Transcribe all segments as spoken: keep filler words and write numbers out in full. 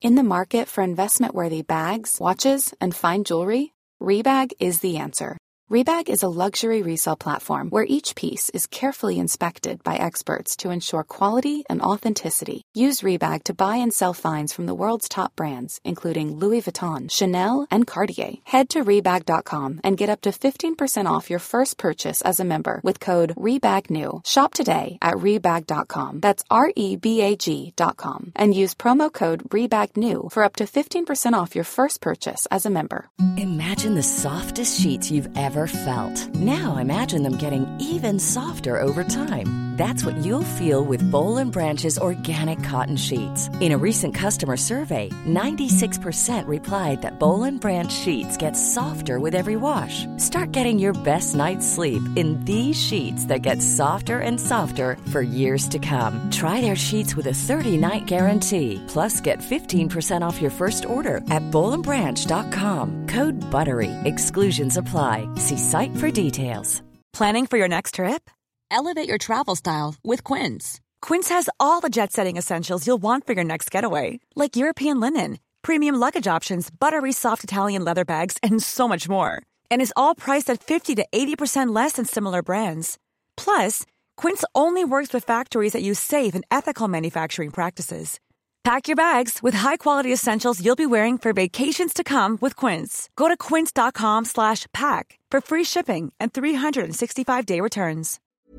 In the market for investment-worthy bags, watches, and fine jewelry, Rebag is the answer. Rebag is a luxury resale platform where each piece is carefully inspected by experts to ensure quality and authenticity. Use Rebag to buy and sell finds from the world's top brands, including Louis Vuitton, Chanel, and Cartier. Head to Rebag dot com and get up to fifteen percent off your first purchase as a member with code REBAGNEW. Shop today at Rebag dot com. That's R E B A G dot com. And use promo code REBAGNEW for up to fifteen percent off your first purchase as a member. Imagine the softest sheets you've ever felt. Now imagine them getting even softer over time. That's what you'll feel with Boll and Branch's organic cotton sheets. In a recent customer survey, ninety-six percent replied that Boll and Branch sheets get softer with every wash. Start getting your best night's sleep in these sheets that get softer and softer for years to come. Try their sheets with a thirty-night guarantee. Plus, get fifteen percent off your first order at boll and branch dot com. Code BUTTERY. Exclusions apply. See site for details. Planning for your next trip? Elevate your travel style with Quince. Quince has all the jet-setting essentials you'll want for your next getaway, like European linen, premium luggage options, buttery soft Italian leather bags, and so much more. And is all priced at fifty to eighty percent less than similar brands. Plus, Quince only works with factories that use safe and ethical manufacturing practices. Pack your bags with high-quality essentials you'll be wearing for vacations to come with Quince. Go to quince dot com slash pack for free shipping and three sixty-five day returns.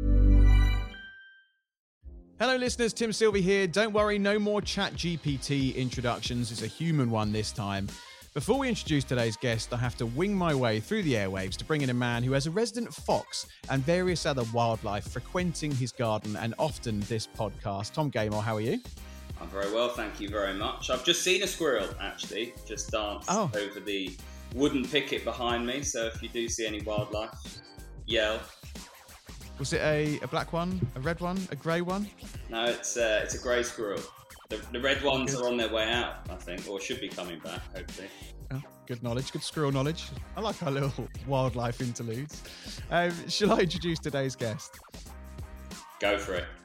Hello listeners, Tim Sylvie here. Don't worry, no more ChatGPT introductions. It's a human one this time. Before we introduce today's guest, I have to wing my way through the airwaves to bring in a man who has a resident fox and various other wildlife frequenting his garden and often this podcast. Tom Gaymore, how are you? I'm very well, thank you very much. I've just seen a squirrel, actually, just dance oh. over the wooden picket behind me. So if you do see any wildlife, yell. Was it a, a black one, a red one, a grey one? No, it's uh, it's a grey squirrel. The, the red ones good. are on their way out, I think, or should be coming back, hopefully. Oh, good knowledge, good squirrel knowledge. I like our little wildlife interludes. Um, shall I introduce today's guest? Go for it.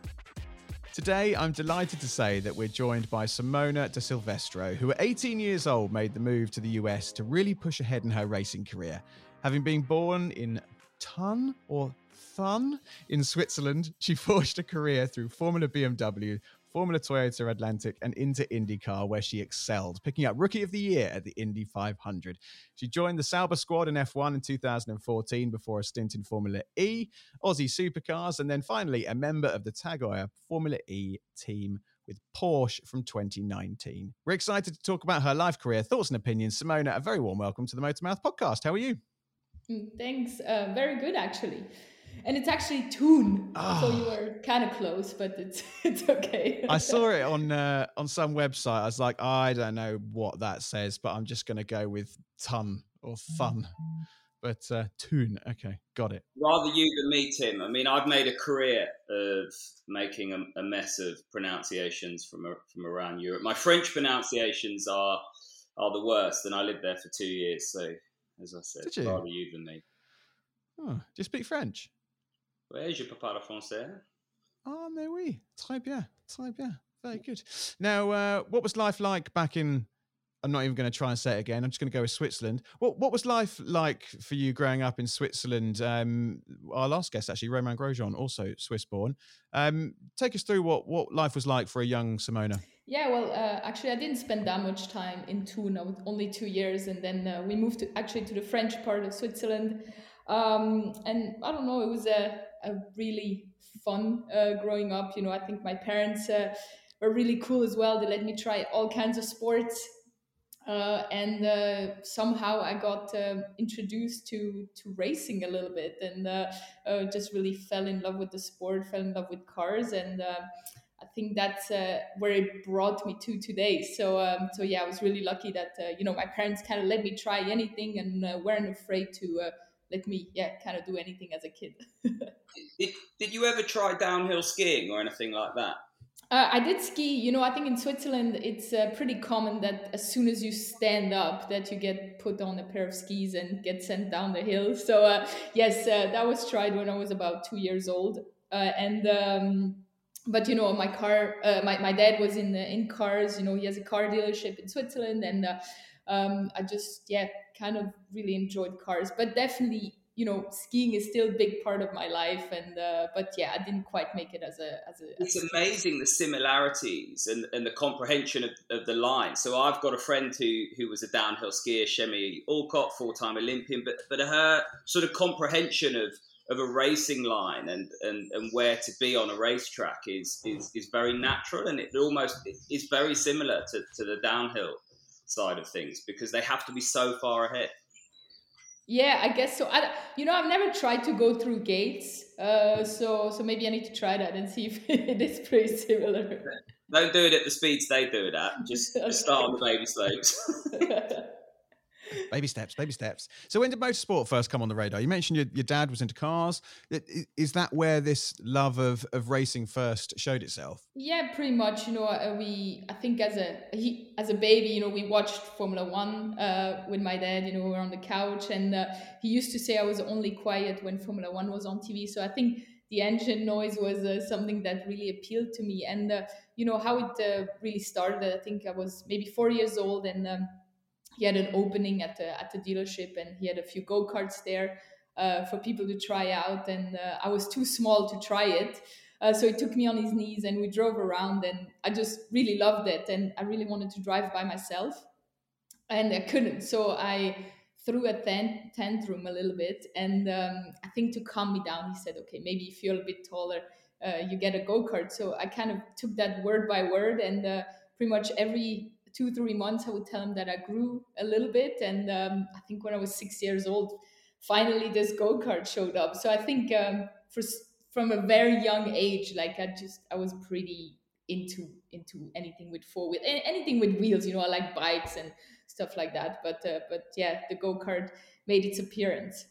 Today, I'm delighted to say that we're joined by Simona De Silvestro, who at eighteen years old made the move to the U S to really push ahead in her racing career. Having been born in Thun or Thun in Switzerland, she forged a career through Formula B M W, Formula Toyota Atlantic, and into IndyCar, where she excelled, picking up Rookie of the Year at the Indy five hundred. She joined the Sauber squad in F one in two thousand fourteen before a stint in Formula E, Aussie Supercars, and then finally a member of the Tag Heuer Formula E team with Porsche from twenty nineteen. We're excited to talk about her life, career, thoughts and opinions. Simona, a very warm welcome to the Motormouth podcast. How are you? Thanks. Uh, very good, actually. And it's actually Thun, oh. so you were kind of close, but it's it's okay. I saw it on uh, on some website. I was like, I don't know what that says, but I'm just going to go with Thun or Thun. But uh, Thun, okay, got it. Rather you than me, Tim. I mean, I've made a career of making a, a mess of pronunciations from from around Europe. My French pronunciations are are the worst, and I lived there for two years. So, as I said, Did you? rather you than me. Oh, do you speak French? Oui, je peux parler français. Ah, mais oui. Très bien. Très bien. Very good. Now, uh, what was life like back in, I'm not even going to try and say it again, I'm just going to go with Switzerland. What What was life like for you growing up in Switzerland? Um, our last guest, actually, Romain Grosjean, also Swiss-born. Um, take us through what, what life was like for a young Simona. Yeah, well, uh, actually, I didn't spend that much time in Thun. I was only two years, and then uh, we moved to actually to the French part of Switzerland. Um, and I don't know, it was a, a really fun uh, growing up. You know, I think my parents uh, were really cool as well. They let me try all kinds of sports. Uh, and uh, somehow I got uh, introduced to, to racing a little bit, and uh, uh, just really fell in love with the sport, fell in love with cars. And uh, I think that's uh, where it brought me to today. So, um, so yeah, I was really lucky that, uh, you know, my parents kind of let me try anything and uh, weren't afraid to uh, let me, yeah, kind of do anything as a kid. did, did you ever try downhill skiing or anything like that? Uh, I did ski. You know, I think in Switzerland, it's uh, pretty common that as soon as you stand up, that you get put on a pair of skis and get sent down the hill. So uh, yes, uh, that was tried when I was about two years old. Uh, and um, but you know, my car, uh, my, my dad was in in cars. You know, he has a car dealership in Switzerland, and uh, um, I just yeah, kind of really enjoyed cars. But definitely, you know, skiing is still a big part of my life, and uh, but yeah, I didn't quite make it as a as a. It's as a amazing the similarities and, and the comprehension of, of the line. So I've got a friend who who was a downhill skier, Shemi Alcott, four-time Olympian, but but her sort of comprehension of of a racing line and, and, and where to be on a racetrack is, is is very natural, and it almost is very similar to, to the downhill side of things, because they have to be so far ahead. Yeah, I guess so. I, you know, I've never tried to go through gates, uh, so so maybe I need to try that and see if it is pretty similar. Don't do it at the speeds they do it at. Just, just start on the baby slopes. Baby steps, baby steps. So when did motorsport first come on the radar? You mentioned your, your dad was into cars. Is that where this love of, of racing first showed itself? Yeah, pretty much. You know, uh, we, I think as a he, as a baby, you know, we watched Formula One uh, with my dad. You know, we were on the couch, and uh, he used to say I was only quiet when Formula One was on T V. So I think the engine noise was uh, something that really appealed to me. And, uh, you know, how it uh, really started, I think I was maybe four years old, and um, he had an opening at the at the dealership, and he had a few go-karts there uh, for people to try out. And uh, I was too small to try it. Uh, so he took me on his knees and we drove around, and I just really loved it. And I really wanted to drive by myself, and I couldn't. So I threw a tant- tantrum a little bit. And um, I think to calm me down, he said, okay, maybe if you're a bit taller, uh, you get a go-kart. So I kind of took that word by word, and uh, pretty much every two, three months, I would tell him that I grew a little bit. And um, I think when I was six years old, finally this go-kart showed up. So I think um, for, from a very young age, like I just, I was pretty into into anything with four wheel, anything with wheels. You know, I like bikes and stuff like that. But uh, but yeah, the go-kart made its appearance.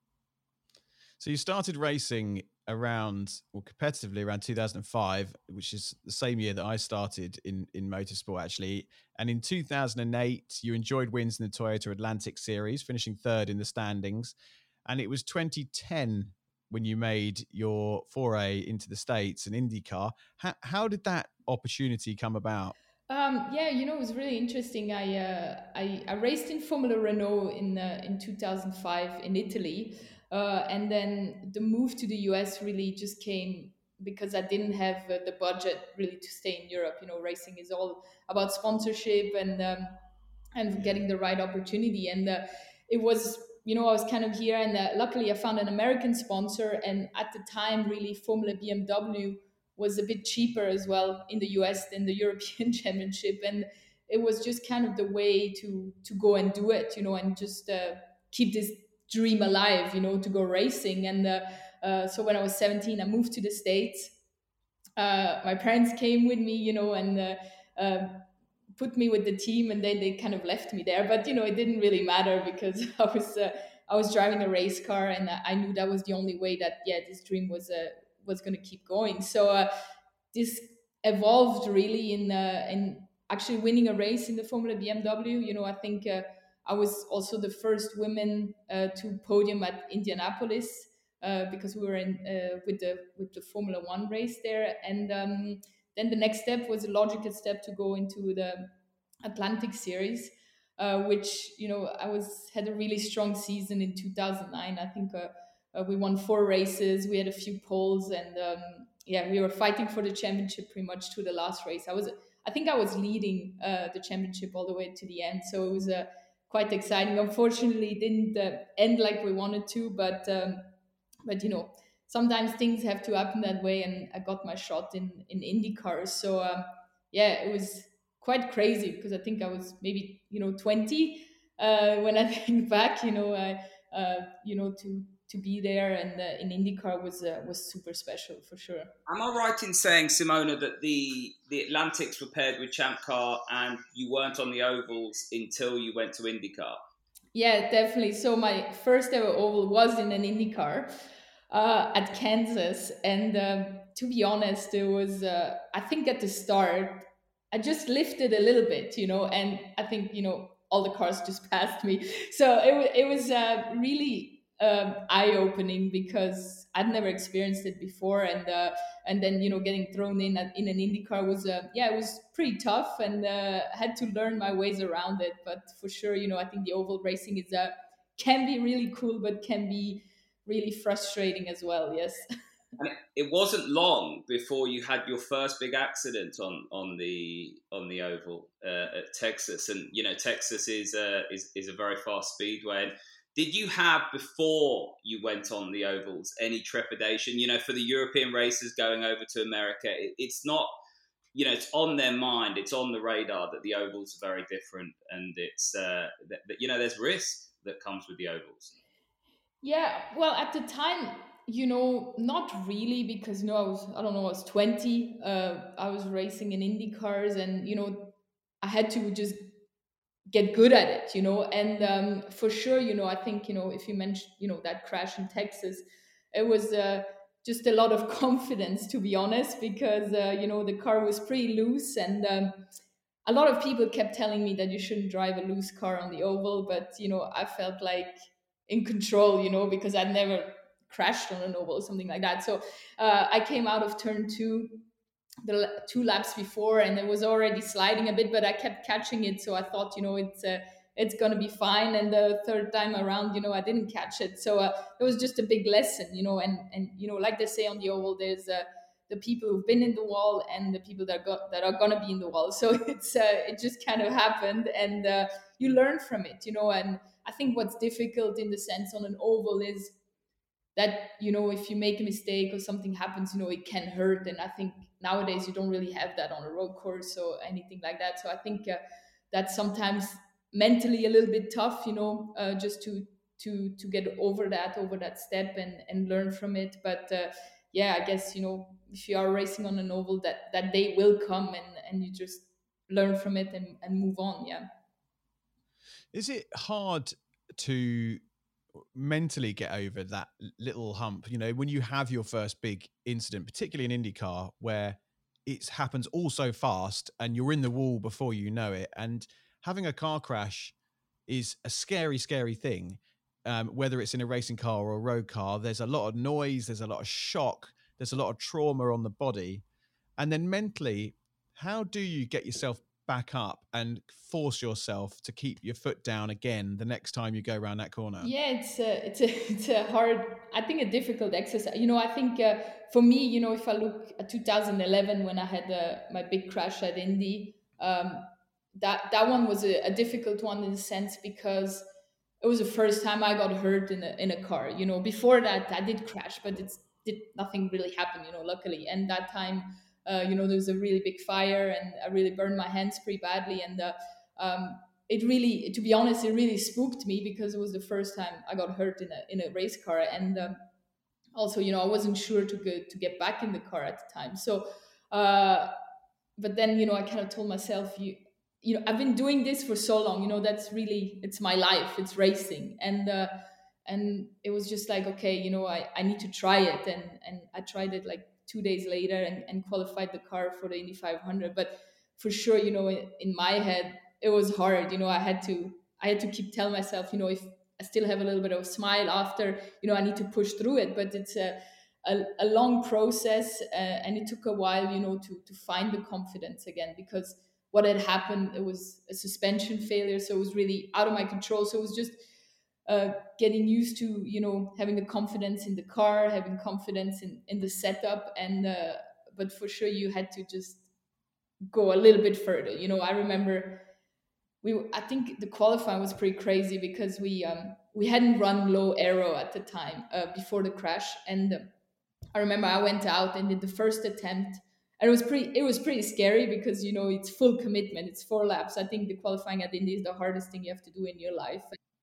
So you started racing around, well, competitively around two thousand five, which is the same year that I started in, in motorsport, actually. And in two thousand eight, you enjoyed wins in the Toyota Atlantic Series, finishing third in the standings. And it was twenty ten when you made your foray into the States and IndyCar. How, how did that opportunity come about? Um, yeah, you know, it was really interesting. I uh, I, I raced in Formula Renault in uh, in two thousand five in Italy. Uh, and then the move to the U S really just came because I didn't have uh, the budget really to stay in Europe. You know, racing is all about sponsorship and um, and getting the right opportunity. And uh, it was, you know, I was kind of here, and uh, luckily I found an American sponsor. And at the time, really, Formula B M W was a bit cheaper as well in the U S than the European Championship. And it was just kind of the way to to go and do it, you know, and just uh, keep this dream alive, you know, to go racing. And uh, uh, so when I was seventeen, I moved to the States. Uh, my parents came with me, you know, and uh, uh, put me with the team, and then they kind of left me there. But, you know, it didn't really matter because I was uh, I was driving a race car, and I knew that was the only way that, yeah, this dream was uh, was going to keep going. So uh, this evolved really in uh, in actually winning a race in the Formula B M W. You know, I think uh, I was also the first woman uh, to podium at Indianapolis uh, because we were in uh, with the with the Formula One race there. And um, then the next step was a logical step to go into the Atlantic Series, uh, which, you know, I was had a really strong season in two thousand nine. I think uh, uh, we won four races. We had a few poles, and um, yeah, we were fighting for the championship pretty much to the last race. I was, I think, I was leading uh, the championship all the way to the end. So it was a uh, quite exciting. Unfortunately, it didn't uh, end like we wanted to, but um, but you know, sometimes things have to happen that way, and I got my shot in in IndyCar. So um, yeah, it was quite crazy because I think I was maybe, you know, twenty uh, when I think back. You know, I uh, you know to to be there and uh, in IndyCar was uh, was super special for sure. Am I right in saying, Simona, that the the Atlantics were paired with Champ Car and you weren't on the ovals until you went to IndyCar? Yeah, definitely. So my first ever oval was in an IndyCar uh, at Kansas, and um, to be honest, it was uh, I think at the start I just lifted a little bit, you know, and I think, you know, all the cars just passed me. So it it was uh, really um, eye-opening because I'd never experienced it before, and uh, and then you know getting thrown in at, in an IndyCar was uh, yeah, it was pretty tough, and uh, had to learn my ways around it. But for sure, you know I think the oval racing is uh, can be really cool, but can be really frustrating as well. Yes. And it wasn't long before you had your first big accident on, on the on the oval uh, at Texas, and you know Texas is a is, is a very fast speedway. And did you have, before you went on the ovals, any trepidation? You know, for the European racers going over to America, it, it's not, you know, it's on their mind, it's on the radar that the ovals are very different, and it's uh, that, that you know there's risk that comes with the ovals. Yeah, well, at the time, you know, not really, because you know I was I don't know I was twenty. Uh, I was racing in Indy cars, and you know I had to just get good at it, you know. And um, for sure, you know, I think you know if you mentioned you know that crash in Texas, it was uh, just a lot of confidence, to be honest, because uh, you know the car was pretty loose, and um, a lot of people kept telling me that you shouldn't drive a loose car on the oval, but you know I felt like in control, you know, because I'd never crashed on an oval or something like that. So uh, I came out of turn two, the two laps before, and it was already sliding a bit, but I kept catching it. So I thought, you know, it's uh, it's gonna be fine. And the third time around, you know, I didn't catch it. So uh, it was just a big lesson, you know. And and you know, like they say on the oval, there's uh, the people who've been in the wall and the people that got that are gonna be in the wall. So it's uh, it just kind of happened, and uh, you learn from it, you know. And I think what's difficult in the sense on an oval is that, you know, if you make a mistake or something happens, you know, it can hurt. And I think nowadays you don't really have that on a road course or anything like that. So I think uh, that's sometimes mentally a little bit tough, you know, uh, just to to to get over that, over that step and and learn from it. But uh, yeah, I guess, you know, if you are racing on an oval, that that day will come, and and you just learn from it and, and move on. Yeah. Is it hard to mentally get over that little hump, you know, when you have your first big incident, particularly in IndyCar, where it happens all so fast and you're in the wall before you know it? And having a car crash is a scary, scary thing. Um, whether it's in a racing car or a road car, there's a lot of noise, there's a lot of shock, there's a lot of trauma on the body. And then mentally, how do you get yourself back up and force yourself to keep your foot down again the next time you go around that corner? Yeah, it's a, it's a, it's a hard, I think a difficult exercise. You know, I think uh, for me, you know, if I look at two thousand eleven when I had uh, my big crash at Indy, um, that that one was a, a difficult one in a sense because it was the first time I got hurt in a in a car. You know, before that I did crash, but it's did nothing really happen. You know, luckily. And that time, uh, you know, there was a really big fire, and I really burned my hands pretty badly. And uh, um, it really, to be honest, it really spooked me because it was the first time I got hurt in a in a race car. And um, also, you know, I wasn't sure to go to get back in the car at the time. So, uh, but then, you know, I kind of told myself, you. you know, I've been doing this for so long, you know, that's really, it's my life, it's racing. And, uh, and it was just like, okay, you know, I, I need to try it. And, and I tried it like two days later and, and qualified the car for the Indy five hundred. But for sure, you know, in, in my head, it was hard. You know, I had to, I had to keep telling myself, you know, if I still have a little bit of a smile after, you know, I need to push through it. But it's a, a, a long process. Uh, and it took a while, you know, to, to find the confidence again, because what had happened, it was a suspension failure, so it was really out of my control. So it was just uh, getting used to, you know, having the confidence in the car, having confidence in, in the setup. And uh, but for sure you had to just go a little bit further. You know, I remember we I think the qualifying was pretty crazy because we um, we hadn't run low aero at the time uh, before the crash. And uh, I remember I went out and did the first attempt. And it was pretty it was pretty scary because, you know, it's full commitment. It's four laps. I think the qualifying at Indy is the hardest thing you have to do in your life.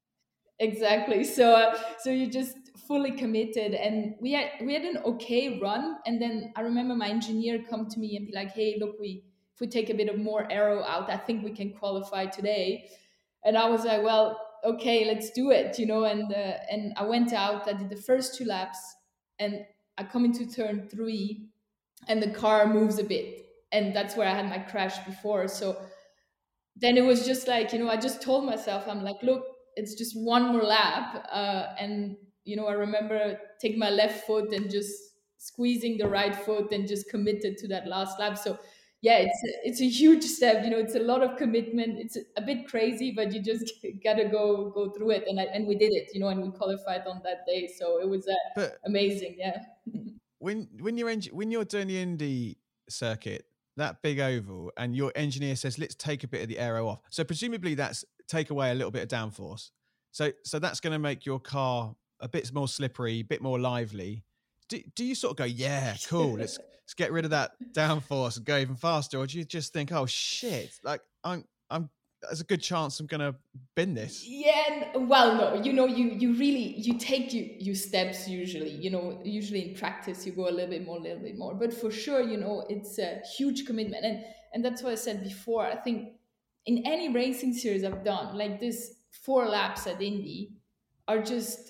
Exactly. So uh, so you just fully committed. And we had we had an okay run. And then I remember my engineer come to me and be like, hey, look, we if we take a bit of more aero out, I think we can qualify today. And I was like, well, okay, let's do it, you know. And uh, and I went out, I did the first two laps, and I come into turn three, and the car moves a bit, and that's where I had my crash before. So then it was just like, you know, I just told myself, I'm like, look, it's just one more lap, uh, and you know, I remember taking my left foot and just squeezing the right foot and just committed to that last lap. So yeah, it's a, it's a huge step. You know, it's a lot of commitment. It's a bit crazy, but you just gotta go go through it. And I, and we did it, you know, and we qualified on that day. So it was uh, But amazing. Yeah. when when you're en- when you're doing the Indy circuit, that big oval, and your engineer says, let's take a bit of the aero off. So presumably that's take away a little bit of downforce. So so that's going to make your car a bit more slippery, a bit more lively. Do, do you sort of go, yeah, cool, let's let's get rid of that downforce and go even faster? Or do you just think, oh shit, like I'm I'm there's a good chance I'm gonna bin this? Yeah, well, no, you know, you you really you take you you steps usually. You know, usually in practice you go a little bit more, a little bit more. But for sure, you know, it's a huge commitment, and and that's what I said before. I think in any racing series I've done, like this four laps at Indy are just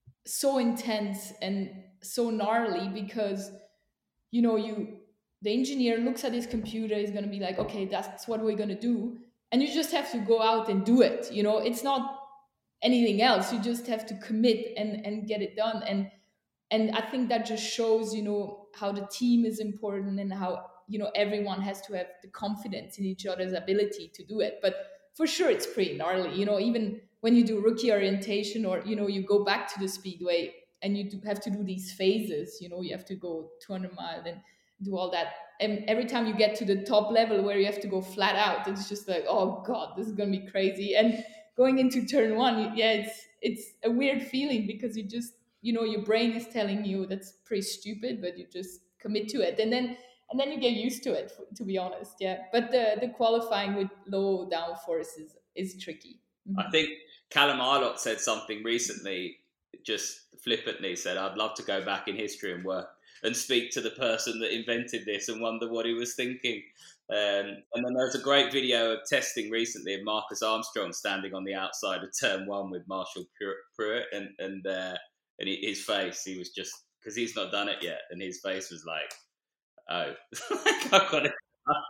so intense and so gnarly because you know you the engineer looks at his computer, he's going to be like, okay, that's what we're going to do, and you just have to go out and do it. You know, it's not anything else. You just have to commit and and get it done. and and I think that just shows, you know, how the team is important and how, you know, everyone has to have the confidence in each other's ability to do it. But for sure it's pretty gnarly, you know, even when you do rookie orientation, or you know, you go back to the speedway and you do have to do these phases. You know, you have to go two hundred miles and do all that, and every time you get to the top level where you have to go flat out, it's just like, oh god, this is gonna be crazy. And going into turn one, you, yeah, it's it's a weird feeling because you just, you know, your brain is telling you that's pretty stupid, but you just commit to it, and then and then you get used to it, to be honest. Yeah, but the the qualifying with low downforce is is tricky. Mm-hmm. I think Callum Arlott said something recently, just flippantly said, I'd love to go back in history and work and speak to the person that invented this and wonder what he was thinking. Um, and then there's a great video of testing recently of Marcus Armstrong standing on the outside of turn one with Marshall Pruitt, and and uh, and he, his face, he was just, because he's not done it yet, and his face was like, oh, I've got it.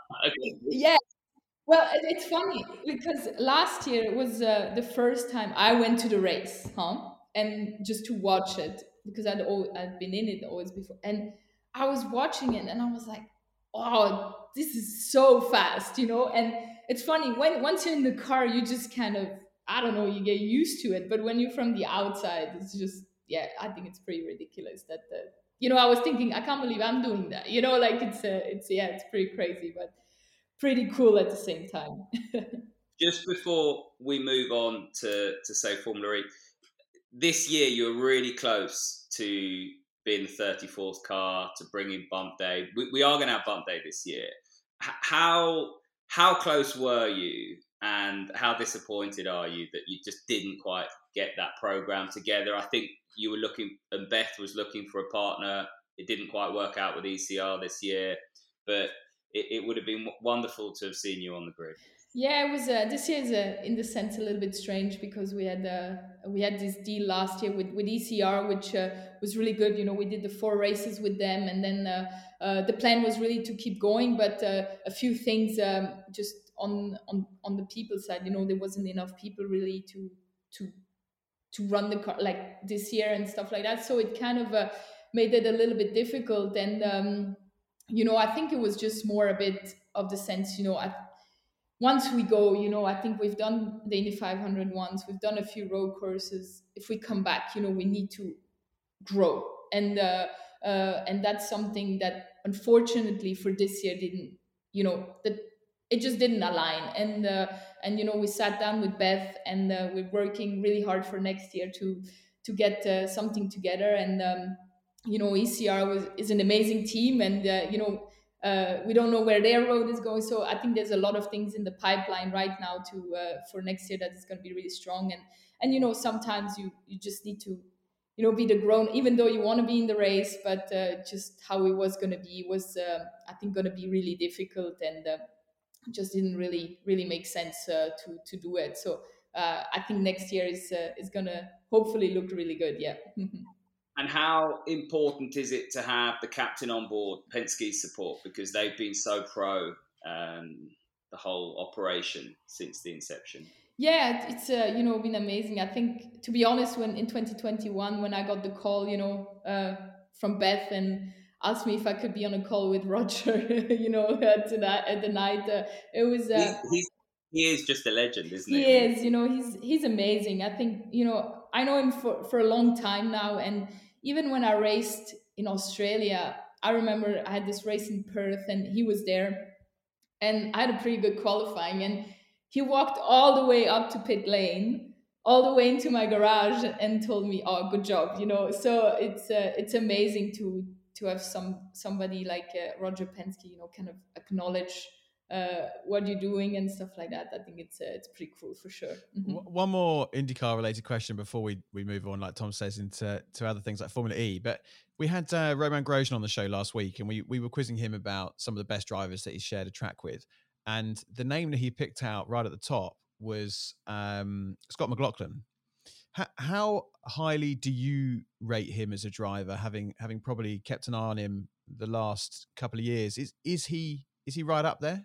Yeah. Well, it's funny because last year was uh, the first time I went to the race, huh? And just to watch it, because I'd always, I'd been in it always before, and I was watching it, and I was like, "Oh, this is so fast," you know. And it's funny when once you're in the car, you just kind of, I don't know, you get used to it. But when you're from the outside, it's just, yeah, I think it's pretty ridiculous that the, you know, I was thinking, I can't believe I'm doing that, you know, like it's uh, it's yeah, it's pretty crazy, but pretty cool at the same time. Just before we move on to, to say Formula E, this year you're really close to being the thirty-fourth car, to bringing bump day. We, we are going to have bump day this year. H- how how close were you, and how disappointed are you that you just didn't quite get that program together? I think you were looking, and Beth was looking for a partner. It didn't quite work out with E C R this year, but it, it would have been wonderful to have seen you on the grid. Yeah, it was. Uh, this year is, uh, in the sense, a little bit strange because we had uh, we had this deal last year with, with E C R, which uh, was really good. You know, we did the four races with them, and then uh, uh, the plan was really to keep going. But uh, a few things um, just on on on the people side, you know, there wasn't enough people really to to to run the car like this year and stuff like that. So it kind of uh, made it a little bit difficult. And um, you know, I think it was just more a bit of the sense, you know, I. Once we go, you know, I think we've done the Indy five hundred once, we've done a few road courses. If we come back, you know, we need to grow. And uh, uh, and that's something that unfortunately for this year didn't, you know, that it just didn't align. And, uh, and you know, we sat down with Beth, and uh, we're working really hard for next year to to get uh, something together. And, um, you know, E C R was, is an amazing team, and, uh, you know, Uh, we don't know where their road is going, so I think there's a lot of things in the pipeline right now to uh, for next year that is going to be really strong. And and you know, sometimes you you just need to, you know, be the grown, even though you want to be in the race, but uh, just how it was going to be was uh, I think going to be really difficult, and uh, just didn't really really make sense uh, to to do it. So uh, I think next year is uh, is going to hopefully look really good. Yeah. And how important is it to have the captain on board, Penske's support, because they've been so pro um, the whole operation since the inception? Yeah, it's uh, you know been amazing. I think, to be honest, when in twenty twenty-one, when I got the call, you know, uh, from Beth and asked me if I could be on a call with Roger, you know, uh, tonight at the night, uh, it was. Uh, he's, he's, he is just a legend, isn't he? He is, you know, he's he's amazing. I think, you know, I know him for for a long time now, and even when I raced in Australia, I remember I had this race in Perth, and he was there, and I had a pretty good qualifying, and he walked all the way up to pit lane, all the way into my garage, and told me, "Oh, good job," you know. So it's uh, it's amazing to to have some somebody like uh, Roger Penske, you know, kind of acknowledge uh, what you're doing and stuff like that. I think it's uh, it's pretty cool for sure. Mm-hmm. One more IndyCar related question before we we move on, like Tom says, into to other things like Formula E. But we had uh, Romain Grosjean on the show last week, and we we were quizzing him about some of the best drivers that he shared a track with. And the name that he picked out right at the top was um, Scott McLaughlin. How, how highly do you rate him as a driver, having having probably kept an eye on him the last couple of years? Is is he is he right up there?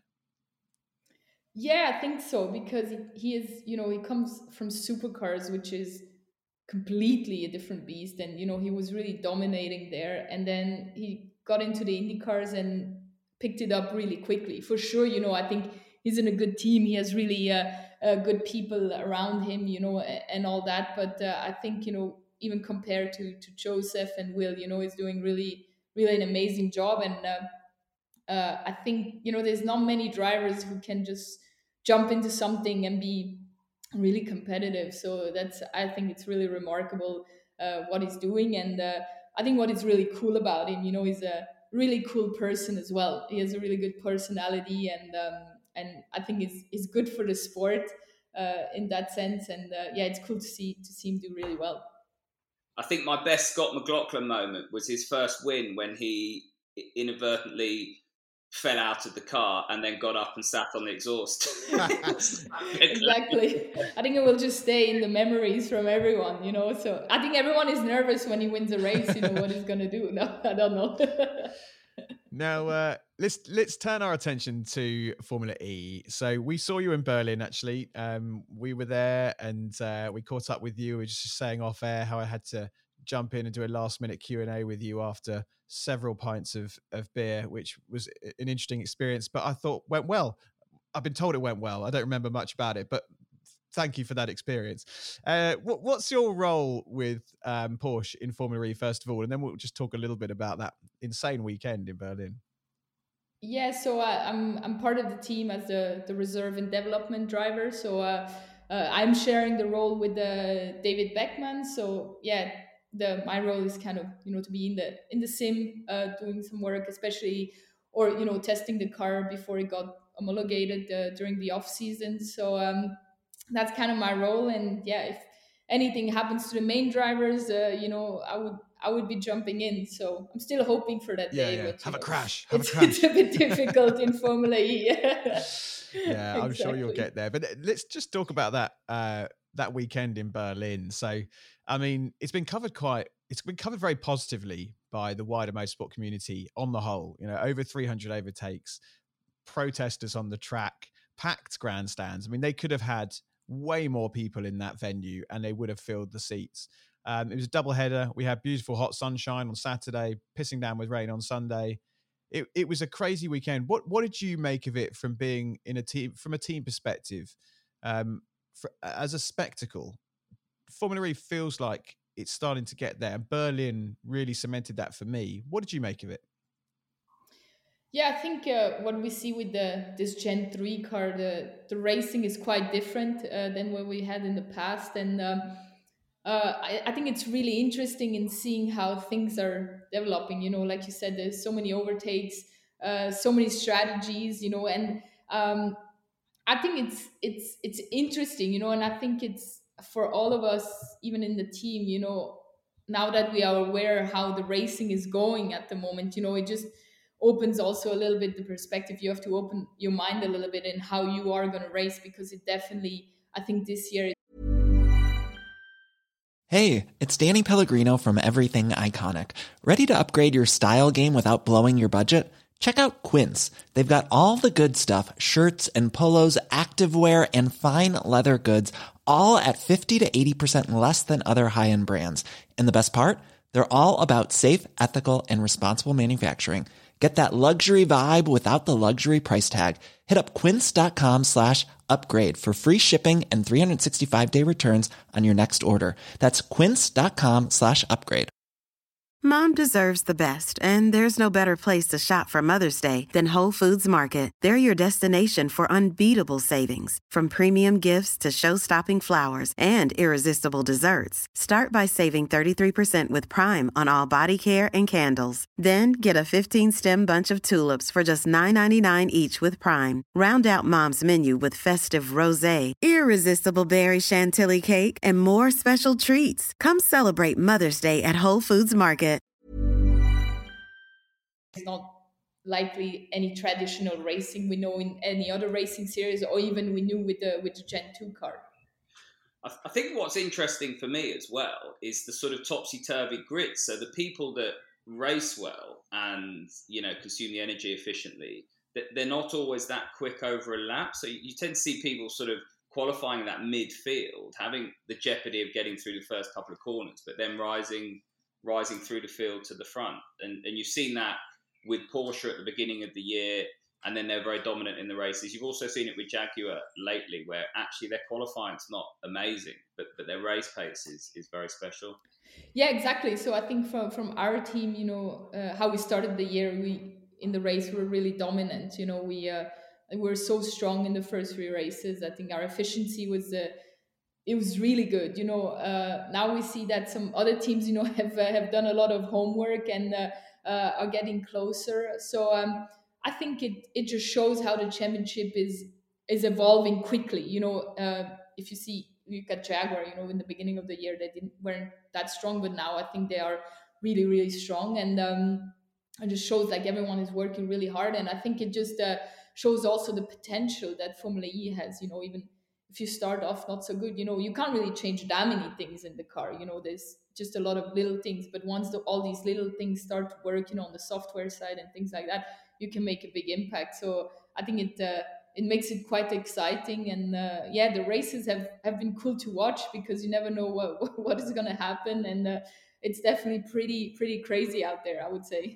Yeah, I think so, because he, he is, you know, he comes from supercars, which is completely a different beast. And, you know, he was really dominating there. And then he got into the IndyCars and picked it up really quickly. For sure, you know, I think he's in a good team. He has really uh, uh, good people around him, you know, and all that. But uh, I think, you know, even compared to, to Joseph and Will, you know, he's doing really, really an amazing job. And uh, uh, I think, you know, there's not many drivers who can just jump into something and be really competitive. So that's, I think it's really remarkable uh, what he's doing. And uh, I think what is really cool about him, you know, he's a really cool person as well. He has a really good personality, and um, and I think it's it's good for the sport uh, in that sense. And uh, yeah, it's cool to see to see him do really well. I think my best Scott McLaughlin moment was his first win, when he inadvertently fell out of the car and then got up and sat on the exhaust. Exactly. I think it will just stay in the memories from everyone, you know. So I think everyone is nervous when he wins a race, you know, what he's going to do. No, I don't know. Now, uh, let's let's turn our attention to Formula E. So we saw you in Berlin, actually. Um, we were there, and uh, we caught up with you. We were just saying off air how I had to jump in and do a last minute Q and A with you after several pints of, of beer, which was an interesting experience, but I thought went well. I've been told it went well. I don't remember much about it, but thank you for that experience. Uh, what, what's your role with um, Porsche in Formula E, first of all? And then we'll just talk a little bit about that insane weekend in Berlin. Yeah, so I, I'm I'm part of the team as the, the reserve and development driver. So uh, uh, I'm sharing the role with uh, David Beckman. So yeah, the my role is kind of, you know, to be in the in the sim, uh, doing some work, especially, or, you know, testing the car before it got homologated uh, during the off season. So um, that's kind of my role. And yeah, if anything happens to the main drivers, uh, you know, I would I would be jumping in. So I'm still hoping for that yeah, day. Yeah. But, have know, a crash. Have it's, a crash. It's a bit difficult in Formula E. Yeah, Exactly. I'm sure you'll get there. But let's just talk about that uh, that weekend in Berlin. So, I mean, it's been covered quite. It's been covered very positively by the wider motorsport community on the whole. You know, over three hundred overtakes, protesters on the track, packed grandstands. I mean, they could have had way more people in that venue, and they would have filled the seats. Um, it was a double header. We had beautiful hot sunshine on Saturday, pissing down with rain on Sunday. It it was a crazy weekend. What what did you make of it from being in a team, from a team perspective, um, for, as a spectacle? Formula E feels like it's starting to get there. Berlin really cemented that for me. What did you make of it? Yeah, I think uh, what we see with the this Gen three car, the the racing is quite different uh, than what we had in the past, and um, uh, I, I think it's really interesting in seeing how things are developing. You know, like you said, there's so many overtakes, uh, so many strategies. You know, and um, I think it's it's it's interesting. You know, and I think it's for all of us, even in the team. You know, now that we are aware how the racing is going at the moment, you know, it just opens also a little bit the perspective. You have to open your mind a little bit in how you are going to race, because it definitely, I think this year. Hey, it's Danny Pellegrino from Everything Iconic. Ready to upgrade your style game without blowing your budget? Check out Quince. They've got all the good stuff, shirts and polos, activewear, and fine leather goods, all at fifty to eighty percent less than other high-end brands. And the best part? They're all about safe, ethical, and responsible manufacturing. Get that luxury vibe without the luxury price tag. Hit up quince.com slash upgrade for free shipping and three sixty-five day returns on your next order. That's quince.com slash upgrade. Mom deserves the best, and there's no better place to shop for Mother's Day than Whole Foods Market. They're your destination for unbeatable savings, from premium gifts to show-stopping flowers and irresistible desserts. Start by saving thirty-three percent with Prime on all body care and candles. Then get a fifteen-stem bunch of tulips for just nine ninety-nine each with Prime. Round out Mom's menu with festive rosé, irresistible berry chantilly cake, and more special treats. Come celebrate Mother's Day at Whole Foods Market. It's not likely any traditional racing we know in any other racing series, or even we knew with the with the Gen two car. I think what's interesting for me as well is the sort of topsy-turvy grid. So the people that race well and, you know, consume the energy efficiently, they're not always that quick over a lap. So you tend to see people sort of qualifying that midfield, having the jeopardy of getting through the first couple of corners, but then rising rising through the field to the front. And, and you've seen that with Porsche at the beginning of the year, and then they're very dominant in the races. You've also seen it with Jaguar lately, where actually their qualifying's not amazing, but, but their race pace is, is very special. Yeah, exactly. So I think from, from our team, you know, uh, how we started the year, we in the race we were really dominant. You know, we uh, we were so strong in the first three races. I think our efficiency was uh, it was really good. You know, uh, now we see that some other teams, you know, have uh, have done a lot of homework and uh, uh, are getting closer. So um, I think it it just shows how the championship is is evolving quickly. You know, uh, if you see you got Jaguar, you know, in the beginning of the year they didn't weren't that strong, but now I think they are really really strong, and um, it just shows like everyone is working really hard. And I think it just uh, shows also the potential that Formula E has. You know, even if you start off not so good, you know, you can't really change that many things in the car. You know, there's just a lot of little things, but once the, all these little things start to work, you know, on the software side and things like that, you can make a big impact. So I think it uh, it makes it quite exciting. And uh, yeah, the races have, have been cool to watch because you never know what what is going to happen. And uh, it's definitely pretty pretty crazy out there, I would say.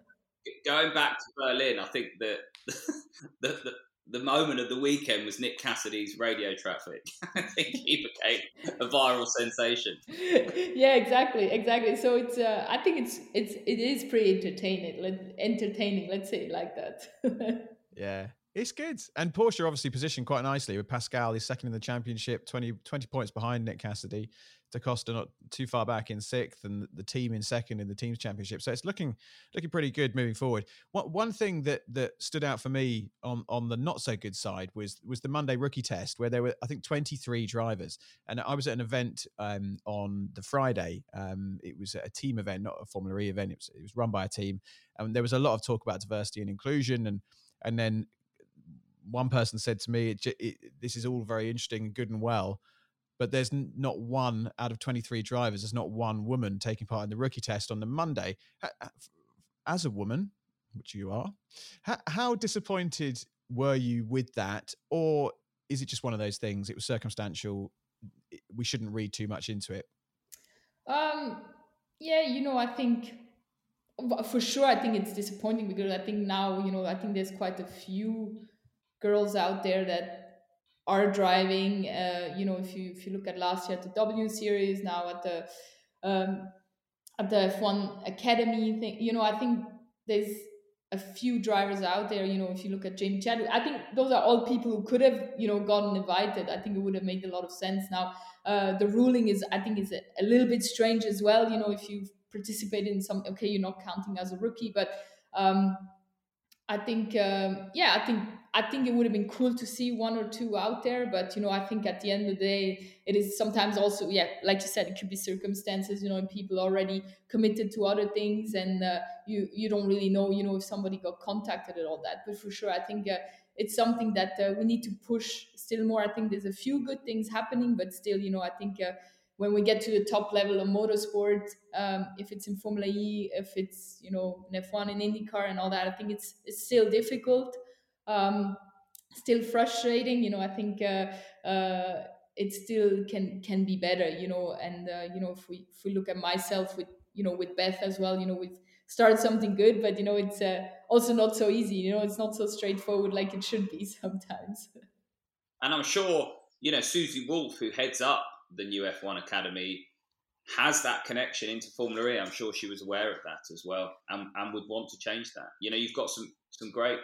Going back to Berlin, I think that the, the the moment of the weekend was Nick Cassidy's radio traffic. I think he became a viral sensation. Yeah, exactly, exactly. So it's, uh, I think it's, it's, it is pretty entertaining. Let, entertaining, let's say it like that. Yeah, it's good. And Porsche obviously positioned quite nicely with Pascal. He's second in the championship, twenty, twenty points behind Nick Cassidy. Da Costa not too far back in sixth, and the team in second in the team's championship. So it's looking looking pretty good moving forward. One one thing that that stood out for me on on the not so good side was was the Monday rookie test, where there were I think twenty-three drivers, and I was at an event um, on the Friday. Um, it was a team event, not a Formula E event. It was, it was run by a team, and there was a lot of talk about diversity and inclusion, and and then one person said to me, it, it, "This is all very interesting and good and well, but there's not one out of twenty-three drivers, there's not one woman taking part in the rookie test on the Monday." As a woman, which you are, how disappointed were you with that? Or is it just one of those things, it was circumstantial, we shouldn't read too much into it? Um, yeah, you know, I think, for sure, I think it's disappointing because I think now, you know, I think there's quite a few girls out there that are driving. Uh, you know, if you if you look at last year at the W Series, now at the um, at the F one Academy thing, you know, I think there's a few drivers out there. You know, if you look at Jamie Chadwick, I think those are all people who could have, you know, gotten invited. I think it would have made a lot of sense. Now, uh, the ruling is, I think, is a, a little bit strange as well. You know, if you've participated in some, okay, you're not counting as a rookie, but um, I think, um, yeah, I think. I think it would have been cool to see one or two out there, but, you know, I think at the end of the day, it is sometimes also, yeah, like you said, it could be circumstances, you know, and people already committed to other things, and uh, you, you don't really know, you know, if somebody got contacted and all that. But for sure, I think uh, it's something that uh, we need to push still more. I think there's a few good things happening, but still, you know, I think uh, when we get to the top level of motorsport, um, if it's in Formula E, if it's, you know, in F one, in IndyCar and all that, I think it's it's still difficult, um, still frustrating. You know, I think uh, uh, it still can can be better. You know, and uh, you know, if we if we look at myself with, you know, with Beth as well, you know, we've started something good, but you know, it's uh, also not so easy. You know, it's not so straightforward like it should be sometimes. And I'm sure, you know, Susie Wolff, who heads up the new F one Academy, has that connection into Formula E. I'm sure she was aware of that as well, and, and would want to change that. You know, you've got some some great,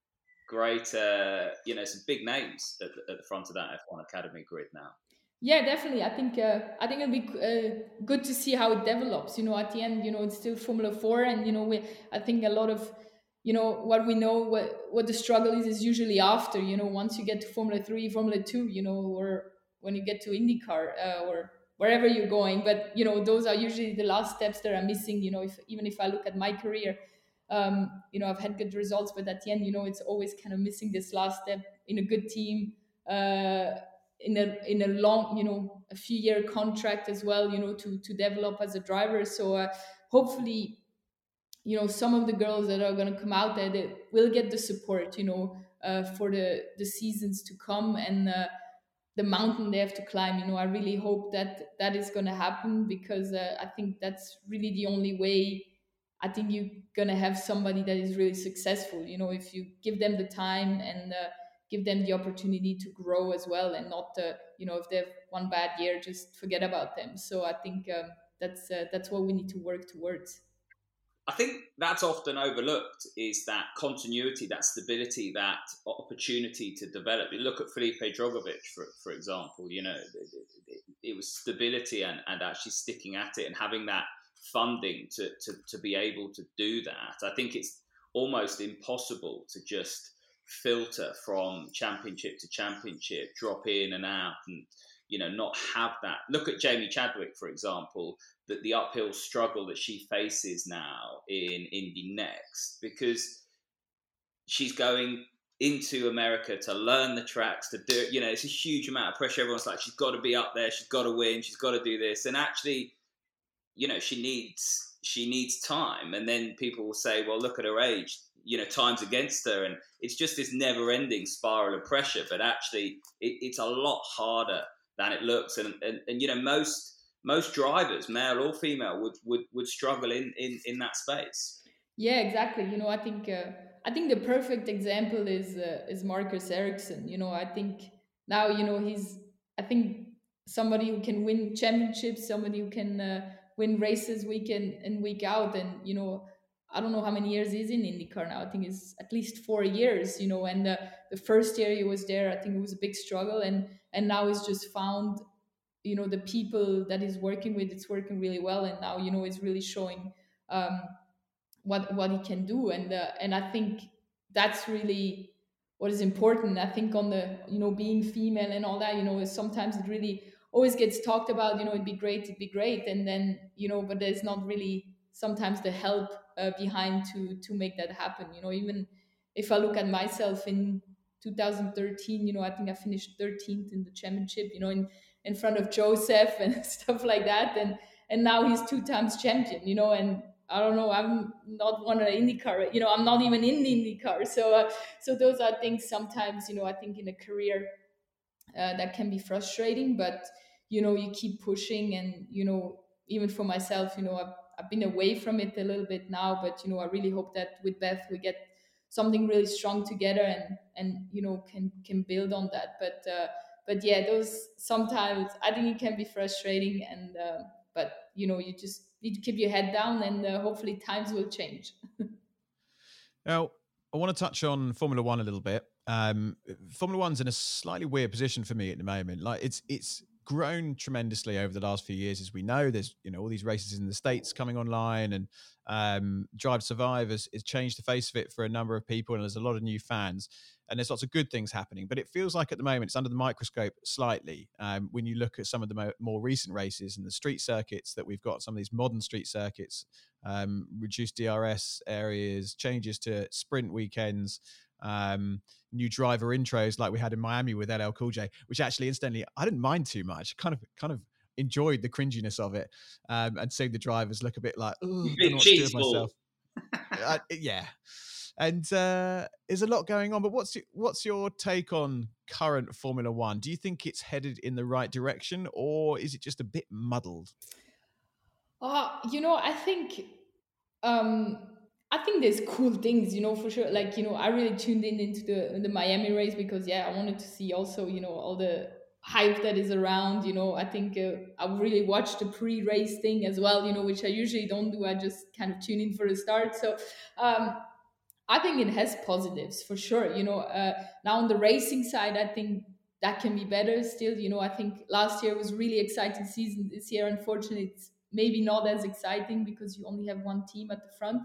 great, uh, you know, some big names at the, at the front of that F one Academy grid now. Yeah, definitely. I think uh, I think it'll be uh, good to see how it develops. You know, at the end, you know, it's still Formula Four, and you know, we I think a lot of, you know, what we know, what what the struggle is, is usually after. You know, once you get to Formula Three, Formula Two, you know, or when you get to IndyCar uh, or wherever you're going. But you know, those are usually the last steps that are missing. You know, if even if I look at my career, um, you know, I've had good results, but at the end, you know, it's always kind of missing this last step in a good team. Uh, in a in a long, you know, a few year contract as well, you know, to to develop as a driver. So uh, hopefully, you know, some of the girls that are going to come out there, they will get the support, you know, uh, for the the seasons to come, and uh, the mountain they have to climb. You know, I really hope that that is going to happen, because uh, I think that's really the only way. I think you're going to have somebody that is really successful, you know, if you give them the time and uh, give them the opportunity to grow as well, and not, uh, you know, if they have one bad year, just forget about them. So I think um, that's uh, that's what we need to work towards. I think that's often overlooked, is that continuity, that stability, that opportunity to develop. You look at Felipe Drogovic, for for example, you know, it, it, it was stability and, and actually sticking at it and having that funding to, to, to be able to do that. I think it's almost impossible to just filter from championship to championship, drop in and out, and you know, not have that. Look at Jamie Chadwick, for example, that the uphill struggle that she faces now in Indy Next, because she's going into America to learn the tracks, to do, you know, it's a huge amount of pressure. Everyone's like, she's got to be up there, she's got to win, she's got to do this, and actually, you know, she needs she needs time. And then people will say, well, look at her age, you know, time's against her, and it's just this never-ending spiral of pressure. But actually, it, it's a lot harder than it looks. And, and and you know, most most drivers, male or female, would would, would struggle in, in, in that space. Yeah, exactly. You know, I think uh, I think the perfect example is uh, is Marcus Ericsson. You know, I think now, you know, he's I think somebody who can win championships, somebody who can uh, win races week in and week out. And you know, I don't know how many years he's in IndyCar now. I think it's at least four years, you know, and uh, the first year he was there, I think it was a big struggle. And, and now he's just found, you know, the people that he's working with, it's working really well. And now, you know, it's really showing um, what, what he can do. And, uh, and I think that's really what is important. I think on the, you know, being female and all that, you know, sometimes it really always gets talked about, you know, it'd be great, it'd be great. And then, you know, but there's not really sometimes the help uh, behind to to make that happen. You know, even if I look at myself in two thousand thirteen, you know, I think I finished thirteenth in the championship, you know, in, in front of Joseph and stuff like that. And and now he's two times champion, you know, and I don't know, I'm not one of the IndyCar, you know, I'm not even in the IndyCar. So, uh, so those are things sometimes, you know, I think in a career uh, that can be frustrating, but, you know, you keep pushing. And, you know, even for myself, you know, I've, I've been away from it a little bit now, but, you know, I really hope that with Beth, we get something really strong together and, and, you know, can, can build on that. But, uh, but yeah, those sometimes I think it can be frustrating, and, uh, but, you know, you just need to keep your head down, and uh, hopefully times will change. Now, I want to touch on Formula One a little bit. Um, Formula One's in a slightly weird position for me at the moment. Like it's it's grown tremendously over the last few years, as we know. There's you know all these races in the States coming online, and um, Drive to Survive has, has changed the face of it for a number of people, and there's a lot of new fans, and there's lots of good things happening. But it feels like at the moment it's under the microscope slightly um, when you look at some of the mo- more recent races and the street circuits that we've got, some of these modern street circuits, um, reduced D R S areas, changes to sprint weekends, um, new driver intros like we had in Miami with L L Cool J, which actually incidentally I didn't mind too much. Kind of, kind of enjoyed the cringiness of it, um, and seeing the drivers look a bit like, oh, I don't know what to do with Cheese myself. uh, yeah. And uh, there's a lot going on, but what's your, what's your take on current Formula One? Do you think it's headed in the right direction, or is it just a bit muddled? Uh, you know, I think um, I think there's cool things, you know, for sure. Like, you know, I really tuned in into the the Miami race because, yeah, I wanted to see also, you know, all the hype that is around. You know, I think uh, I really watched the pre-race thing as well, you know, which I usually don't do. I just kind of tune in for the start. So um, I think it has positives for sure. You know, uh, now on the racing side, I think that can be better still. You know, I think last year was really exciting season. This year, unfortunately, it's maybe not as exciting because you only have one team at the front.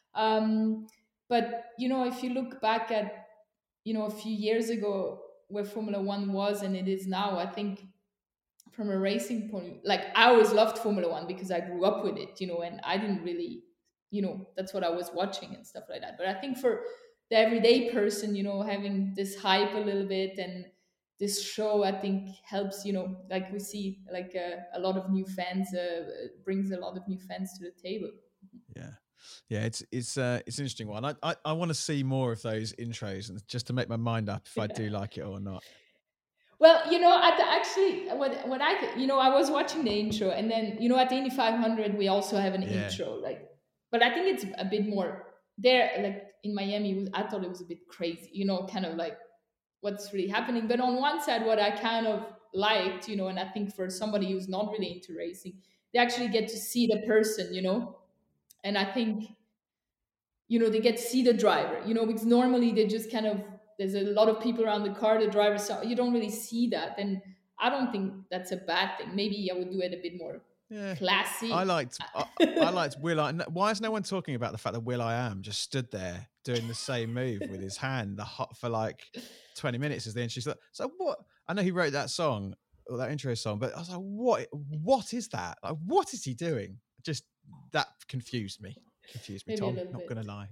Um, but, you know, if you look back at, you know, a few years ago where Formula One was and it is now, I think from a racing point, like I always loved Formula One because I grew up with it, you know, and I didn't really, you know, that's what I was watching and stuff like that. But I think for the everyday person, you know, having this hype a little bit and this show, I think helps, you know, like we see like uh, a lot of new fans, uh, brings a lot of new fans to the table. Yeah. Yeah, it's it's uh, it's an interesting one. I I, I want to see more of those intros, and just to make my mind up if I do like it or not. Well, you know, at the, actually, what what I you know, I was watching the intro, and then you know, at the Indy five hundred, we also have an Yeah. intro, like, but I think it's a bit more there. Like in Miami, it was, I thought it was a bit crazy, you know, kind of like what's really happening. But on one side, what I kind of liked, you know, and I think for somebody who's not really into racing, they actually get to see the person, you know, and I think, you know, they get to see the driver, you know, because normally they just kind of, there's a lot of people around the car, the driver, so you don't really see that. And I don't think that's a bad thing. Maybe I would do it a bit more yeah. classy. I liked, I, I liked Will. I, why is no one talking about the fact that Will I Am just stood there doing the same move with his hand the hot for like twenty minutes as the intro? So, so what? I know he wrote that song or that intro song, but I was like, what? What is that? Like, what is he doing? Just that confused me. Confused me, Maybe Tom. Not going to lie.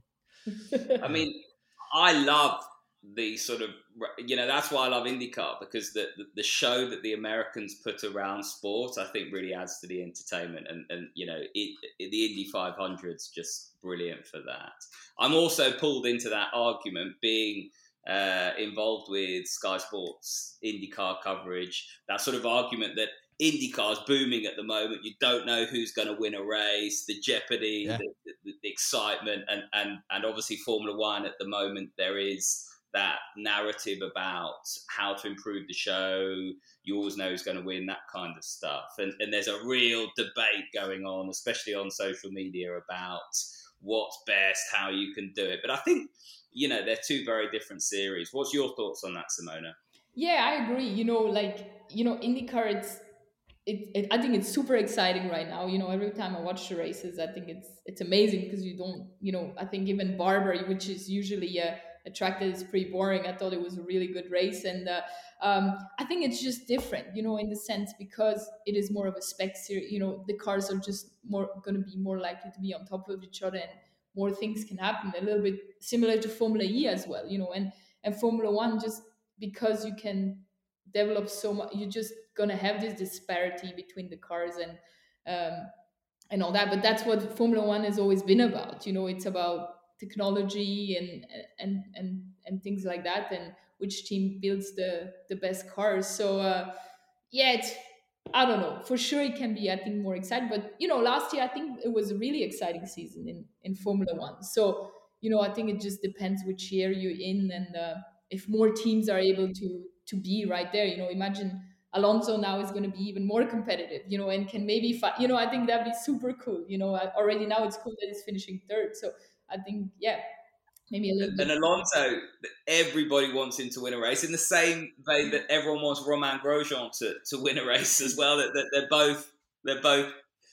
I mean, I love the sort of, you know, that's why I love IndyCar, because the, the the show that the Americans put around sport, I think, really adds to the entertainment. And, and you know, it, it, the Indy five hundred's just brilliant for that. I'm also pulled into that argument, being uh, involved with Sky Sports IndyCar coverage, that sort of argument that IndyCar's booming at the moment. You don't know who's going to win a race, the jeopardy, yeah. the, the, the excitement, and, and, and obviously Formula One at the moment, there is that narrative about how to improve the show. You always know who's going to win, that kind of stuff. And, and there's a real debate going on, especially on social media, about what's best, how you can do it. But I think, you know, they're two very different series. What's your thoughts on that, Simona? Yeah, I agree. You know, like, you know, IndyCar, it's, It, it, I think it's super exciting right now. You know, every time I watch the races, I think it's it's amazing because you don't, you know, I think even Barber, which is usually a, a track that is pretty boring, I thought it was a really good race. And uh, um, I think it's just different, you know, in the sense because it is more of a spec series, you know, the cars are just more going to be more likely to be on top of each other and more things can happen. A little bit similar to Formula E as well, you know, and, and Formula One, just because you can develop so much, you're just gonna have this disparity between the cars and um and all that. But that's what Formula One has always been about, you know. It's about technology and and and and things like that, and which team builds the the best cars. So uh yeah, it's, I don't know, for sure it can be, I think, more exciting. But you know, last year I think it was a really exciting season in in Formula One. So you know, I think it just depends which year you're in, and uh, if more teams are able to to be right there. You know, imagine Alonso now is going to be even more competitive, you know, and can maybe fight, you know, I think that'd be super cool. You know, already now it's cool that he's finishing third. So I think, yeah, maybe a little and, bit. And Alonso, everybody wants him to win a race, in the same vein that everyone wants Romain Grosjean to, to win a race as well. That, that they're both they're both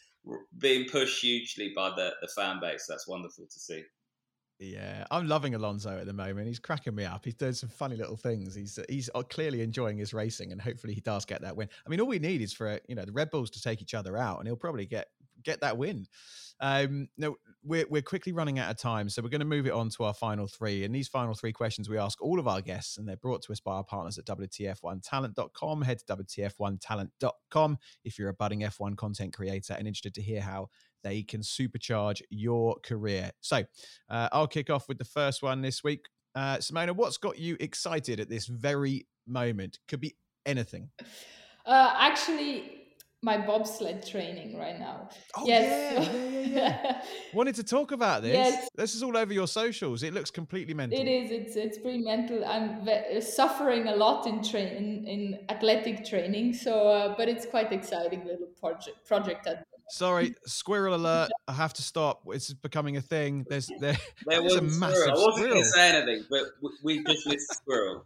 being pushed hugely by the, the fan base. That's wonderful to see. Yeah, I'm loving Alonso at the moment. He's cracking me up. He's doing some funny little things. He's he's clearly enjoying his racing, and hopefully he does get that win. I mean, all we need is for, you know, the Red Bulls to take each other out, and he'll probably get get that win. Um, no, we're we're quickly running out of time, so we're going to move it on to our final three. And these final three questions we ask all of our guests, and they're brought to us by our partners at W T F one talent dot com. Head to W T F one talent dot com if you're a budding F one content creator and interested to hear how they can supercharge your career. So uh, I'll kick off with the first one this week. Uh, Simona, what's got you excited at this very moment? Could be anything. Uh, actually, my bobsled training right now. Oh, yes. yeah, yeah, yeah, yeah. Wanted to talk about this. Yes. This is all over your socials. It looks completely mental. It is. It's it's pretty mental. I'm ve- suffering a lot in train in, in athletic training. So, uh, but it's quite exciting little project project. At Sorry, squirrel alert! I have to stop. It's becoming a thing. There's there. There was a massive squirrel. I wasn't squirrel. going to say anything, but we just missed squirrel.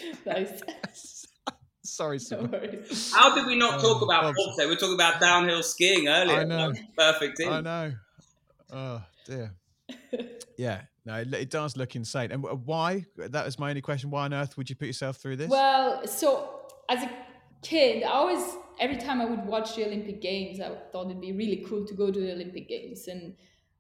Nice. Sorry, No Simona. worries. How did we not talk Oh, about Bob's- bobsleigh? We were talking about downhill skiing earlier. I know. Perfect. In. I know. Oh dear. Yeah. No, it, it does look insane. And wh- why? That was my only question. Why on earth would you put yourself through this? Well, so as a kid, I always, every time I would watch the Olympic Games, I thought it'd be really cool to go to the Olympic Games. And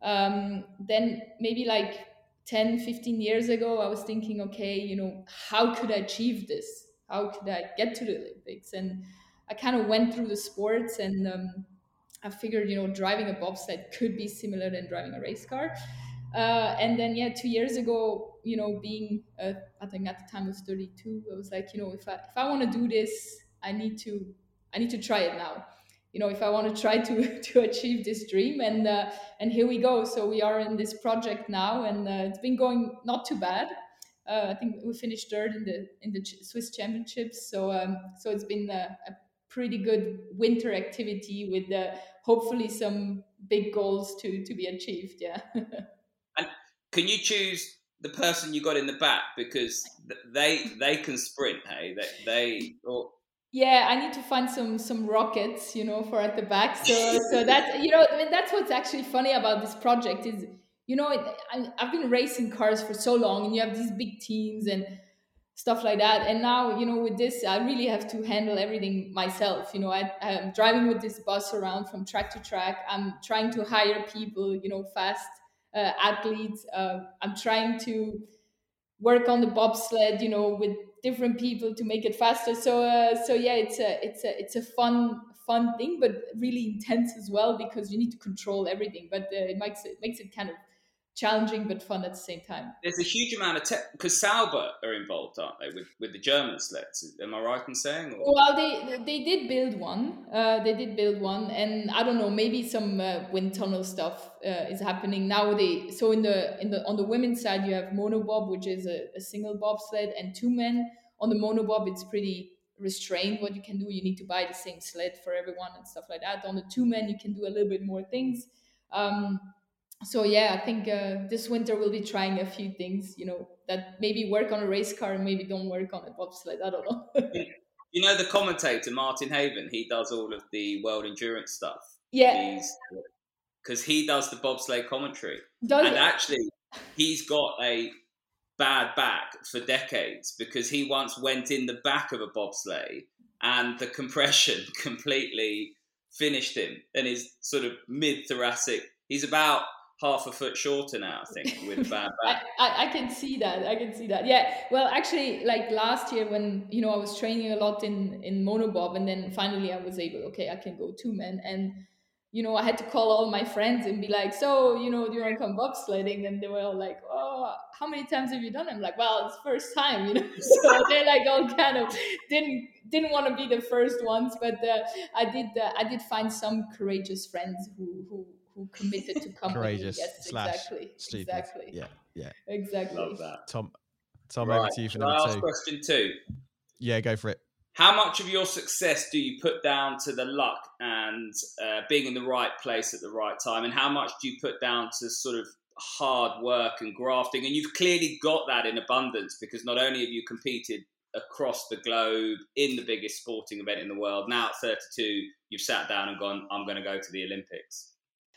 um, then maybe like ten, fifteen years ago, I was thinking, okay, you know, how could I achieve this? How could I get to the Olympics? And I kind of went through the sports, and um, I figured, you know, driving a bobsled could be similar than driving a race car. Uh, and then, yeah, two years ago, you know, being, uh, I think at the time I was thirty-two, I was like, you know, if I if I want to do this, I need to, I need to try it now. You know, if I want to try to to achieve this dream, and uh, and here we go. So we are in this project now, and uh, it's been going not too bad. Uh, I think we finished third in the in the Ch- Swiss Championships. So um, so it's been a, a pretty good winter activity with uh, hopefully some big goals to to be achieved. Yeah. And can you choose the person you got in the back, because they they can sprint? Hey, they they. Or... Yeah, I need to find some some rockets, you know, for at the back. So so that, you know, I mean, that's what's actually funny about this project is, you know, I, I've been racing cars for so long, and you have these big teams and stuff like that. And now, you know, with this, I really have to handle everything myself. You know, I, I'm driving with this bus around from track to track. I'm trying to hire people, you know, fast uh, athletes. Uh, I'm trying to work on the bobsled, you know, with different people to make it faster. So, uh, so yeah, it's a, it's a, it's a fun, fun thing, but really intense as well, because you need to control everything. But uh, it makes it makes it kind of challenging but fun at the same time. There's a huge amount of tech, because Sauber are involved, aren't they, with, with the German sleds? Am I right in saying? Or? Well, they they did build one. Uh, they did build one, and I don't know, maybe some uh, wind tunnel stuff uh, is happening now. They so in the in the on the women's side you have monobob, which is a, a single bobsled, and two men. On the monobob, it's pretty restrained what you can do. You need to buy the same sled for everyone and stuff like that. On the two men, you can do a little bit more things. Um, So yeah, I think uh, this winter we'll be trying a few things, you know, that maybe work on a race car and maybe don't work on a bobsled. I don't know. You know, the commentator, Martin Haven, he does all of the world endurance stuff. Yeah. Because he does the bobsleigh commentary. Does and it? actually, he's got a bad back for decades, because he once went in the back of a bobsleigh and the compression completely finished him, and he's sort of mid-thoracic. He's about half a foot shorter now, I think, with a bad back. I, I, I can see that. I can see that. Yeah. Well, actually, like last year when, you know, I was training a lot in, in monobob, and then finally I was able, okay, I can go two men. And, you know, I had to call all my friends and be like, so, you know, do you want to come bobsledding? And they were all like, oh, how many times have you done it? I'm like, well, it's the first time, you know. So they like all kind of didn't didn't want to be the first ones, but uh, I did uh, I did find some courageous friends who who who committed to come. Courageous yes, slash exactly, stupid. exactly. Yeah, yeah. Exactly. Love that. Tom, Tom, Right. over to you for Shall I number ask two. question two? Yeah, go for it. How much of your success do you put down to the luck and uh, being in the right place at the right time? And how much do you put down to sort of hard work and grafting? And you've clearly got that in abundance, because not only have you competed across the globe in the biggest sporting event in the world, now at thirty-two, you've sat down and gone, I'm going to go to the Olympics.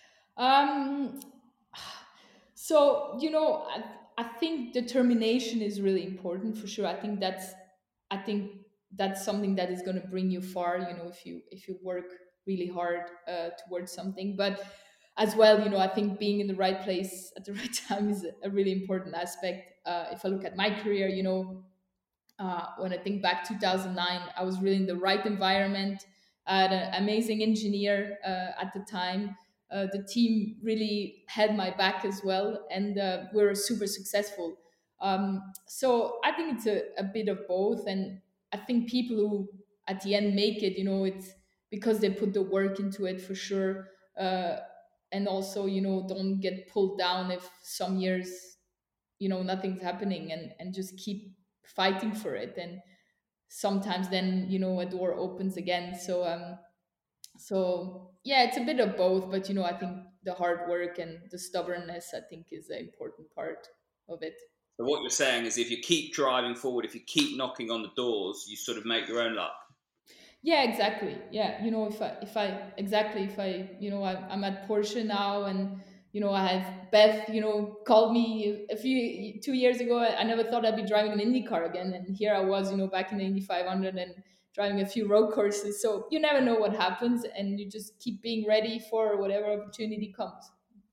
Um, so, you know, I, I think determination is really important for sure. I think that's, I think that's something that is going to bring you far, you know, if you, if you work really hard uh, towards something. But as well, you know, I think being in the right place at the right time is a really important aspect. Uh, if I look at my career, you know, uh, when I think back two thousand nine, I was really in the right environment. I had an amazing engineer uh, at the time. Uh, the team really had my back as well, and uh, we were super successful. Um, so I think it's a, a bit of both, and I think people who at the end make it, you know, it's because they put the work into it for sure, uh, and also, you know, don't get pulled down if some years, you know, nothing's happening, and and just keep fighting for it. And sometimes then, you know, a door opens again. So um, so yeah, it's a bit of both, but you know, I think the hard work and the stubbornness, I think, is an important part of it. So what you're saying is, if you keep driving forward, if you keep knocking on the doors, you sort of make your own luck. Yeah, exactly. Yeah, you know, if I, if I, exactly, if I, you know, I, I'm at Porsche now, and, you know, I have Beth, you know, called me a few, two years ago. I never thought I'd be driving an Indy car again. And here I was, you know, back in the Indy five hundred and driving a few road courses. So you never know what happens, and you just keep being ready for whatever opportunity comes.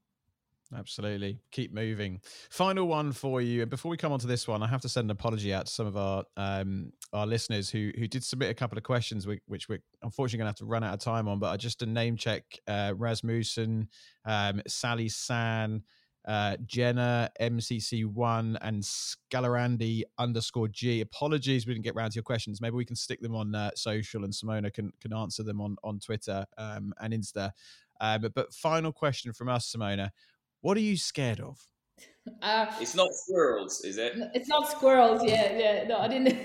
Absolutely. Keep moving. Final one for you. And before we come on to this one, I have to send an apology out to some of our um, our listeners who who did submit a couple of questions, which, which we're unfortunately going to have to run out of time on. But I just to name check uh, Rasmussen, um, Sally San, uh, Jenna, M C C one, and Scalarandi underscore G. Apologies we didn't get round to your questions. Maybe we can stick them on uh, social, and Simona can, can answer them on, on Twitter um, and Insta. Uh, but, but final question from us, Simona. What are you scared of? Uh, it's not squirrels, is it? It's not squirrels. Yeah, yeah. No, I didn't.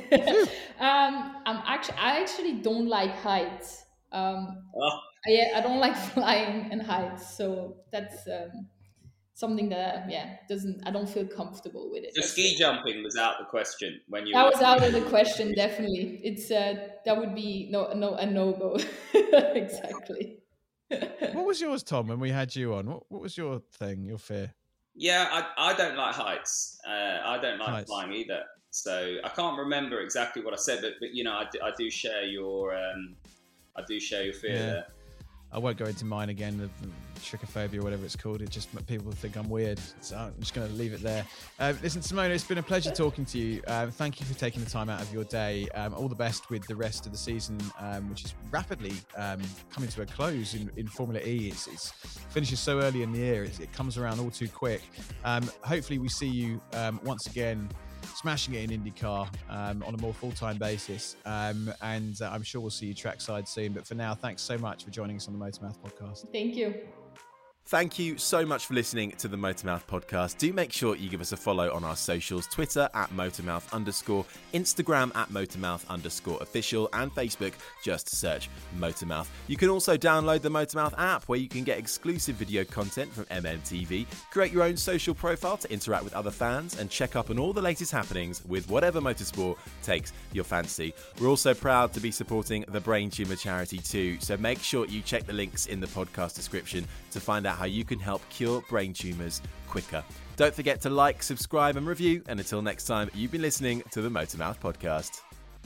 um, I'm actually, I actually don't like heights. Um, oh. Yeah, I don't like flying and heights. So that's um, something that, yeah, doesn't. I don't feel comfortable with it. So ski jumping was out the question when you. That was out of the question. Definitely, it's uh, that would be no, no, a no go. Exactly. What was yours, Tom, when we had you on? What, what was your thing, your fear? Yeah, I, I don't like heights. Uh, I don't like heights. flying either. So I can't remember exactly what I said, but, but you know, I do, I do share your um, I do share your fear yeah. there. I won't go into mine again, the trichophobia or whatever it's called. It just, people think I'm weird. So I'm just going to leave it there. Uh, listen, Simona, it's been a pleasure talking to you. Um, thank you for taking the time out of your day. Um, all the best with the rest of the season, um, which is rapidly um, coming to a close in, in Formula E. It's, it's finishes so early in the year. It's, it comes around all too quick. Um, hopefully we see you um, once again smashing it in IndyCar um, on a more full-time basis. Um, and uh, I'm sure we'll see you trackside soon. But for now, thanks so much for joining us on the Motormouth podcast. Thank you. Thank you so much for listening to the Motormouth podcast. Do make sure you give us a follow on our socials, Twitter at Motormouth underscore, Instagram at Motormouth underscore official, and Facebook, just search Motormouth. You can also download the Motormouth app, where you can get exclusive video content from M M T V, create your own social profile to interact with other fans, and check up on all the latest happenings with whatever motorsport takes your fancy. We're also proud to be supporting the Brain Tumour charity too, so make sure you check the links in the podcast description to find out how you can help cure brain tumours quicker. Don't forget to like, subscribe and review, and until next time, you've been listening to the Motormouth podcast.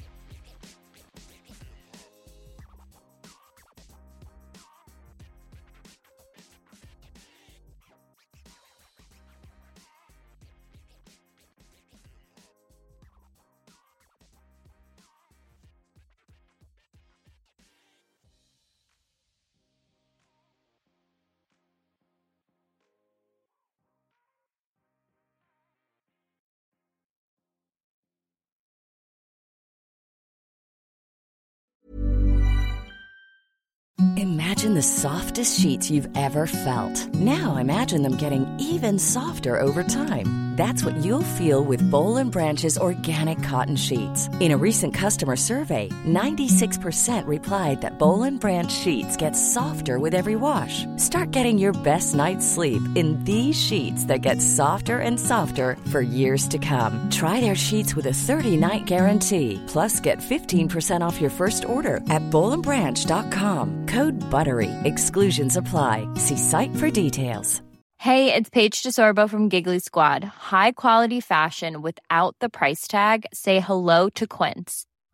Imagine the softest sheets you've ever felt. Now imagine them getting even softer over time. That's what you'll feel with Boll and Branch's organic cotton sheets. In a recent customer survey, ninety-six percent replied that Boll and Branch sheets get softer with every wash. Start getting your best night's sleep in these sheets that get softer and softer for years to come. Try their sheets with a thirty-night guarantee. Plus, get fifteen percent off your first order at boll and branch dot com. Code BUTTERY. Exclusions apply. See site for details. Hey, it's Paige DeSorbo from Giggly Squad. High quality fashion without the price tag. Say hello to Quince.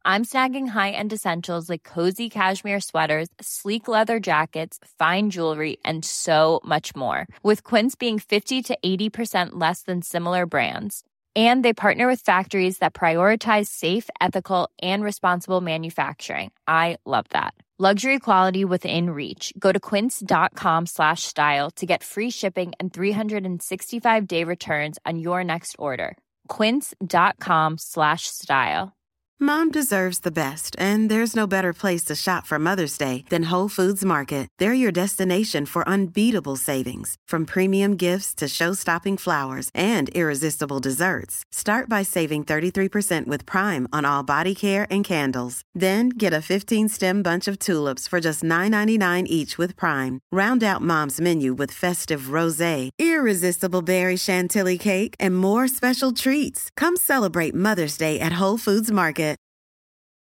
I'm snagging high-end essentials like cozy cashmere sweaters, sleek leather jackets, fine jewelry, and so much more. With Quince being fifty to eighty percent less than similar brands. And they partner with factories that prioritize safe, ethical, and responsible manufacturing. I love that. Luxury quality within reach. Go to quince.com slash style to get free shipping and three sixty-five day returns on your next order. Quince.com slash style. Mom deserves the best, and there's no better place to shop for Mother's Day than Whole Foods Market. They're your destination for unbeatable savings, from premium gifts to show-stopping flowers and irresistible desserts. Start by saving thirty-three percent with Prime on all body care and candles. Then get a fifteen-stem bunch of tulips for just nine ninety-nine each with Prime. Round out Mom's menu with festive rosé, irresistible berry chantilly cake, and more special treats. Come celebrate Mother's Day at Whole Foods Market.